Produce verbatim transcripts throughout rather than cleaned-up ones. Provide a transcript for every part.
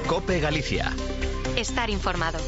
COPE Galicia. Estar informado.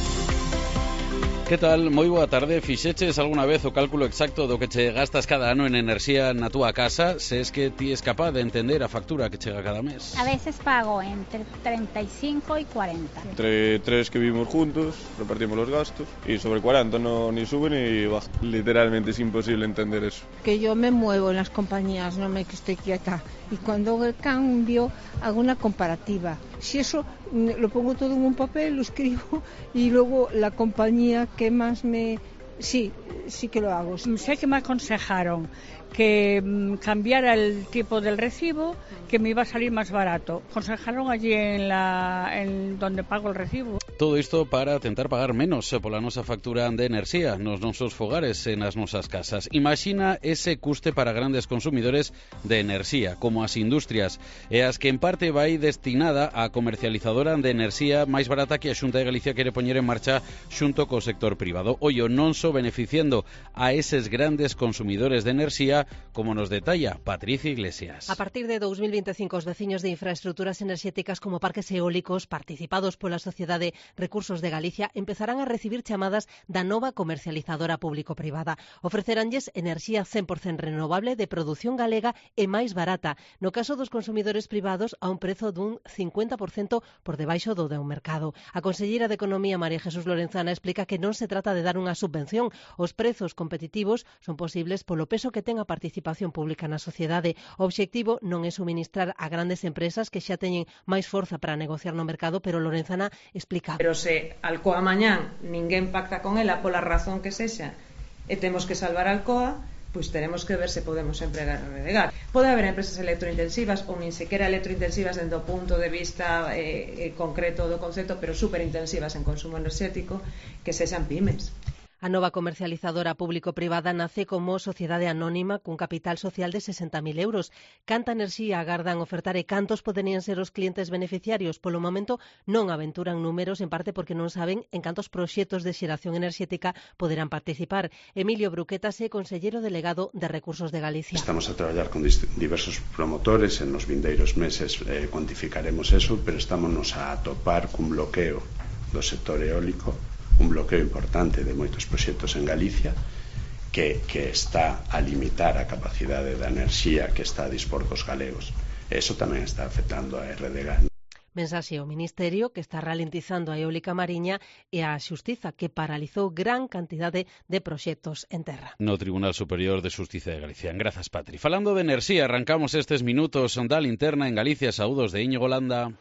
Que tal? Moi boa tarde. Fixeches alguna vez o cálculo exacto do que che gastas cada ano en enerxía na túa casa? Se es que ti es capaz de entender a factura que chega cada mes. A veces pago entre treinta y cinco y cuarenta. Entre tres que vivimos juntos, repartimos los gastos y sobre cuarenta no ni sube ni baja. Literalmente es imposible entender eso. Que yo me muevo en las compañías, no me que estoy quieta. Y cuando hago el cambio, hago una comparativa. Si eso lo pongo todo en un papel, lo escribo y luego la compañía que más me... Sí, sí que lo hago. Sé que me aconsejaron que mmm, cambiara el tipo del recibo, que me iba a salir más barato. Aconsejaron allí en la en donde pago el recibo. Todo isto para tentar pagar menos pola nosa factura de enerxía nos nosos fogares e nas nosas casas. Imagina ese custe para grandes consumidores de enerxía, como as industrias, e as que en parte vai destinada á comercializadora de enerxía máis barata que a Xunta de Galicia quere poñer en marcha xunto co sector privado. Ollo, non só beneficiando a eses grandes consumidores de enerxía, como nos detalla Patricia Iglesias. A partir de dos mil veinticinco, os veciños de infraestructuras enerxéticas como parques eólicos participados pola Sociedade Recursos de Galicia empezarán a recibir chamadas da nova comercializadora público-privada. Ofreceránlles enerxía cen por cento renovable de produción galega e máis barata, no caso dos consumidores privados a un prezo dun cincuenta por cento por debaixo do do mercado. A conselleira de Economía, María Jesús Lorenzana, explica que non se trata de dar unha subvención. Os prezos competitivos son posibles polo peso que ten a participación pública na sociedade. O obxectivo non é suministrar a grandes empresas que xa teñen máis forza para negociar no mercado, pero Lorenzana explica. Pero se Alcoa mañán ninguén pacta con ela pola razón que sexa e temos que salvar a Alcoa, pois teremos que ver se podemos empregar e redegar. Pode haber empresas electrointensivas ou nin sequera electrointensivas dentro do punto de vista eh, concreto do concepto, pero superintensivas en consumo enerxético, que sexan pymes. A nova comercializadora público-privada nace como sociedade anónima cun capital social de sesenta mil euros. Canta enerxía agardan ofertar e cantos poderían ser os clientes beneficiarios? Polo momento non aventuran números, en parte porque non saben en cantos proxectos de xeración enerxética poderán participar. Emilio Bruquetas é consellero delegado de Recursos de Galicia. Estamos a traballar con diversos promotores, en nos vindeiros meses eh, cuantificaremos eso, pero estamos a atopar cun bloqueo do sector eólico, un bloqueo importante de moitos proxectos en Galicia que, que está a limitar a capacidade da enerxía que está a dispor dos galegos. Eso tamén está afectando a R D G. Mensaxe ao Ministerio, que está ralentizando a eólica mariña, e a Xustiza, que paralizou gran cantidade de proxectos en terra. No Tribunal Superior de Xustiza de Galicia. Grazas, Patri. Falando de enerxía, arrancamos estes minutos da linterna en Galicia. Saúdos de Íñigo Landa.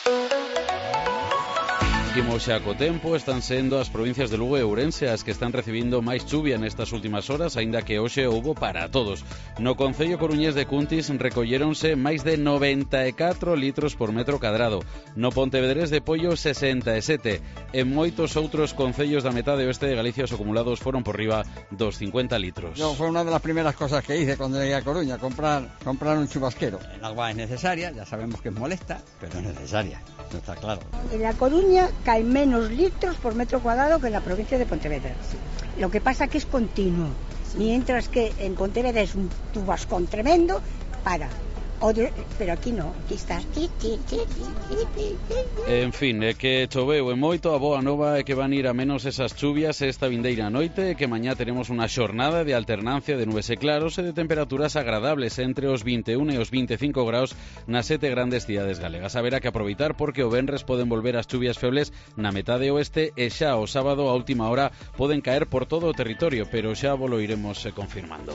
Imos xa co tempo, están sendo as provincias de Lugo e Ourense as que están recibindo máis chuvia nestas últimas horas, aínda que hoxe houbo para todos. No concello coruñés de Cuntis recolléronse máis de noventa e catro litros por metro cadrado. No Pontevedrés de Pollo, sesenta e sete. En moitos outros concellos da metade oeste de Galicia os acumulados foron por riba dos cincuenta litros. Yo, fue una de las primeras cosas que hice cuando llegué a Coruña, comprar, comprar un chubasquero. El agua es necesaria, ya sabemos que es molesta, pero es necesaria, no está claro. En La Coruña cae menos litros por metro cuadrado que en la provincia de Pontevedra. Lo que pasa que es continuo, mientras que en Pontevedra es un tubascón tremendo, para. Otro, pero aquí no, aquí está. En fin, é que choveu e moito. A boa nova é que van ir a menos esas chuvias esta vindeira noite e que mañá teremos unha xornada de alternancia de nubes e claros e de temperaturas agradables entre os vinte e un e os vinte e cinco graus nas sete grandes cidades galegas. Haberá que aproveitar porque o venres poden volver as chuvias febles na metade oeste e xa o sábado a última hora poden caer por todo o territorio, pero xa volo iremos confirmando.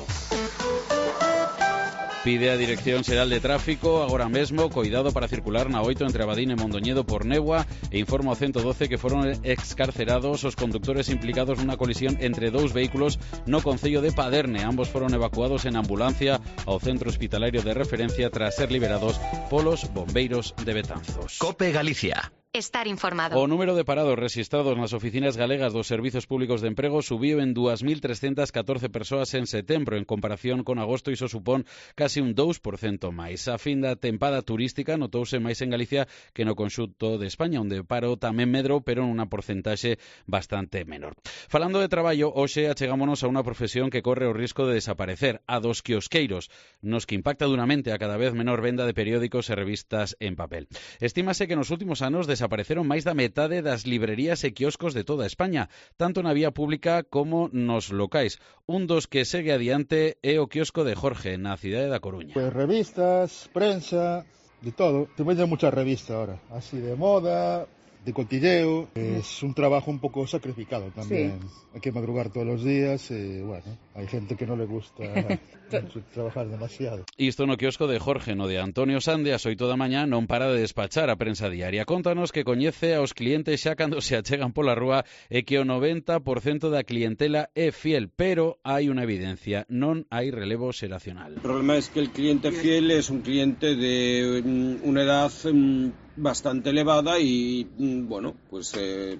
Pide a Dirección Xeral de Tráfico agora mesmo coidado para circular na oito entre Abadín e Mondoñedo por néboa e informa ao ciento doce que foron excarcerados os conductores implicados nunha colisión entre dous vehículos no concello de Paderne. Ambos foron evacuados en ambulancia ao centro hospitalario de referencia tras ser liberados polos bombeiros de Betanzos. COPE Galicia. Estar informado. O número de parados registrados nas oficinas galegas dos Servizos Públicos de Emprego subiu en dúas mil trescentas catorce persoas en setembro, en comparación con agosto, e iso supón casi un dous por cento máis. A fin da tempada turística notouse máis en Galicia que no conxunto de España, onde o paro tamén medrou, pero nunha porcentaxe bastante menor. Falando de traballo, hoxe achegámonos a unha profesión que corre o risco de desaparecer, a dos quiosqueiros, nos que impacta duramente a cada vez menor venda de periódicos e revistas en papel. Estímase que nos últimos anos desapareceron máis da metade das librerías e quioscos de toda España, tanto na vía pública como nos locais. Un dos que segue adiante é o quiosco de Jorge, na cidade da Coruña. Pues revistas, prensa, de todo. Te venden mucha revista ahora, así de moda, de cotilleo. Es un trabajo un poco sacrificado también. Sí. Hay que madrugar todos los días y bueno, hay gente que no le gusta trabajar demasiado. Isto no quiosco de Jorge, no de Antonio Sande, ás oito da mañá non para de despachar a prensa diaria. Contanos que coñece aos clientes xa cando se achegan pola rúa e que o noventa por cento da clientela é fiel, pero hai unha evidencia, non hai relevo xeracional. El problema es que el cliente fiel es un cliente de um, una edad um, bastante elevada y, um, bueno, pues... Eh...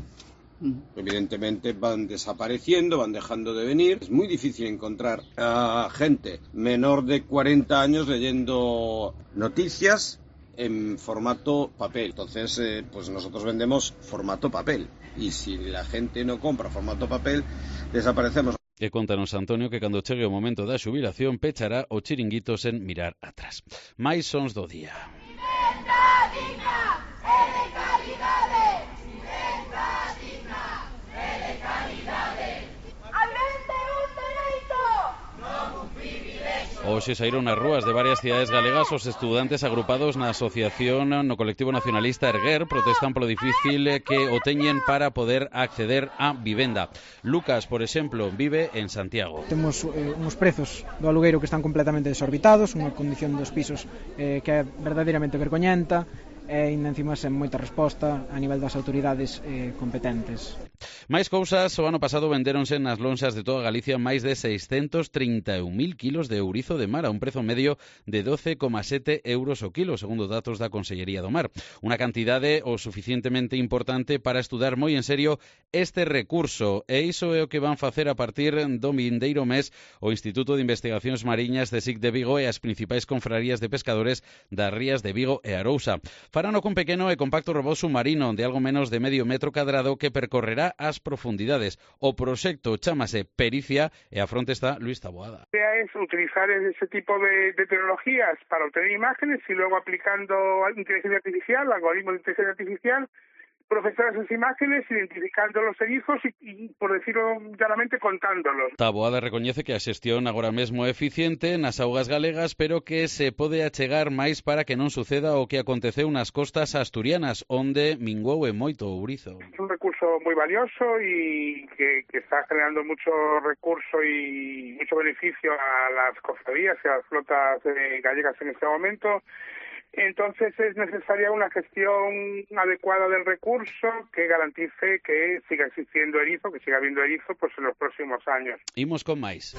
evidentemente van desapareciendo, van dejando de venir. Es muy difícil encontrar a gente menor de cuarenta años leyendo noticias en formato papel. Entonces, eh, pues nosotros vendemos formato papel. Y si la gente no compra formato papel, desaparecemos. E contanos, Antonio, que cando chegue o momento da xubilación pechará o chiringuito sen mirar atrás. Mais sons do día. Vivenda digna e de calidade. Vivenda digna e de calidade. Almente un dereito, non un privilexio. Hoxe saíron nas rúas de varias cidades galegas os estudantes agrupados na asociación no colectivo nacionalista Erguer protestan polo difícil que o teñen para poder acceder á vivenda. Lucas, por exemplo, vive en Santiago. Temos eh, uns prezos do alugueiro que están completamente desorbitados, unha condición dos pisos eh, que é verdadeiramente vergoñenta, e ainda encima sen moita resposta a nivel das autoridades eh, competentes. Máis cousas, o ano pasado vendéronse nas lonxas de toda Galicia máis de seiscentos trinta e un mil kilos de ourizo de mar a un prezo medio de doce coma sete euros o kilo, segundo datos da Consellería do Mar. Unha cantidade o suficientemente importante para estudar moi en serio este recurso, e iso é o que van facer a partir do vindeiro mes o Instituto de Investigacións Mariñas de S I C de Vigo e as principais confrarías de pescadores das rías de Vigo e Arousa. Farano cun pequeno e compacto robot submarino de algo menos de medio metro cadrado que percorrerá as profundidades. O proxecto chámase Pericia e a fronte está Luis Taboada. La idea es utilizar ese tipo de, de tecnologías para obtener imágenes y luego aplicando inteligencia artificial, algoritmos de inteligencia artificial, procesar esas imágenes, identificando los erizos y, y, por decirlo llanamente, contándolos. Taboada recoñece que a xestión agora mesmo é eficiente nas augas galegas, pero que se pode achegar máis para que non suceda o que aconteceu nas costas asturianas, onde minguou e moito ourizo. Es un recurso muy valioso y que, que está generando mucho recurso y mucho beneficio a las cofradías y a las flotas eh, gallegas en este momento. Entonces es necesaria una gestión adecuada del recurso que garantice que siga existiendo erizo, que siga habiendo erizo pues en los próximos años. Imos con máis.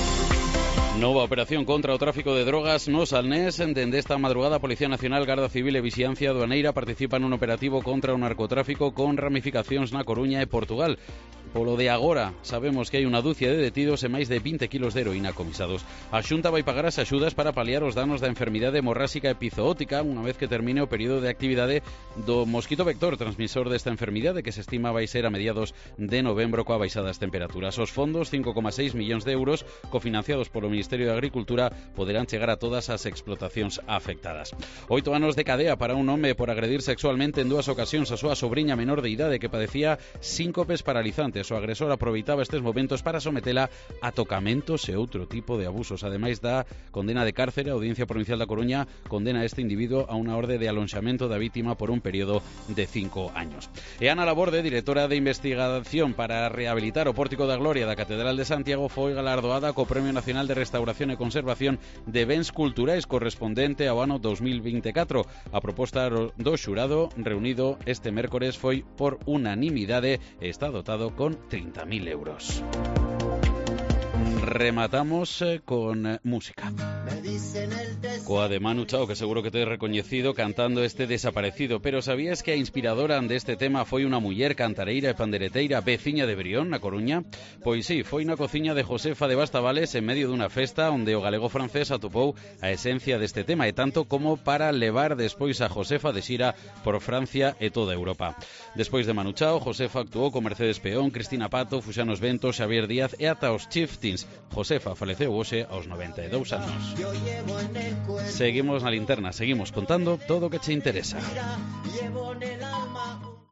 Nova operación contra o tráfico de drogas no Salnés. Dende esta madrugada a Policía Nacional, Garda Civil e Vixiancia Aduaneira participan nun operativo contra o narcotráfico con ramificacións na Coruña e Portugal. Polo de agora, sabemos que hai unha dúcia de detidos e máis de vinte kilos de heroína comisados. A Xunta vai pagar as axudas para paliar os danos da enfermidade hemorráxica epizootica unha vez que termine o período de actividade do mosquito vector transmisor desta enfermidade, que se estima vai ser a mediados de novembro coa baixada das temperaturas. Os fondos, cinco coma seis millóns de euros, cofinanciados polo Ministerio de Agricultura, poderán chegar a todas as explotacións afectadas. Oito anos de cadea para un home por agredir sexualmente en dúas ocasións a súa sobrinha menor de idade que padecía síncopes paralizantes. O agresor aproveitaba estes momentos para sometela a tocamentos e outro tipo de abusos. Ademais da condena de cárcere, a Audiencia Provincial da Coruña condena a este individuo a unha orde de alonxamento da vítima por un período de cinco años. E Ana Laborde, directora de investigación para rehabilitar o Pórtico da Gloria da Catedral de Santiago, foi galardoada co Premio Nacional de Restauración e Conservación de Bens Culturais correspondente ao ano dos mil veinticuatro. A proposta do xurado reunido este mércores foi por unanimidade e está dotado con treinta mil euros. Rematamos eh, con eh, música. Coa de Manu Chao, que seguro que te he recoñecido cantando este Desaparecido, pero sabías que a inspiradora deste tema foi unha muller cantareira e pandereteira veciña de Brión, na Coruña? Pois sí, foi na cociña de Josefa de Bastavales en medio dunha festa onde o galego francés atopou a esencia deste tema, e tanto como para levar despois a Josefa de xira por Francia e toda Europa. Despois de Manu Chao, Josefa actuou con Mercedes Peón, Cristina Pato, Fuxano Ventos, Xavier Díaz e ata os Chieftains. Josefa faleceu hoxe aos noventa e dous anos. Seguimos na linterna, seguimos contando todo o que che interesa.